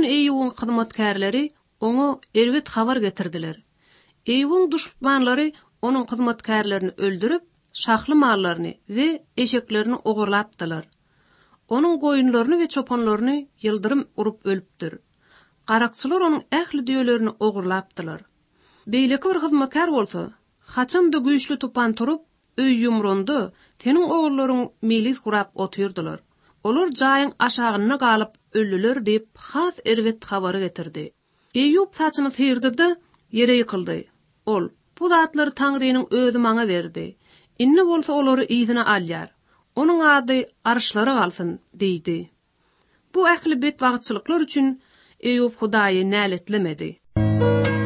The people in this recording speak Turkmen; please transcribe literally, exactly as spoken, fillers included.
gün Eyyub'un hyzmatkarlary oňa erwet habar getirdiler. Eyyub'un düşmanlary onuň hyzmatkarlaryny öldürüp, şahly mallaryny we eşeklerini ogurlapdylar. Onuň goýunlaryny we çopanlaryny ýyldyrym urup ölüpdir. Garakçylar onuň ähli düýelerini ogurlapdylar. Beýleki bir hyzmatkar bolsa, haçanda güýçli tupan turup, öý ýumrundy, teniň ogurlaryň milis gurap otyrdylar. Olar jaýyň aşagyna galyp öldüler diýip has erwet habary getirdi. Eyyub saçyny syrdy, ýere ýykyldy. Ol, bu zatlary Taňrynyň özü maňa berdi. Inne bolsa olary ýyzyna alýar. Onuň ady arşlara galsyn, diýdi. Bu ähli bet wagtçylyklar üçin Eyyub Hudaýy näletlemedi.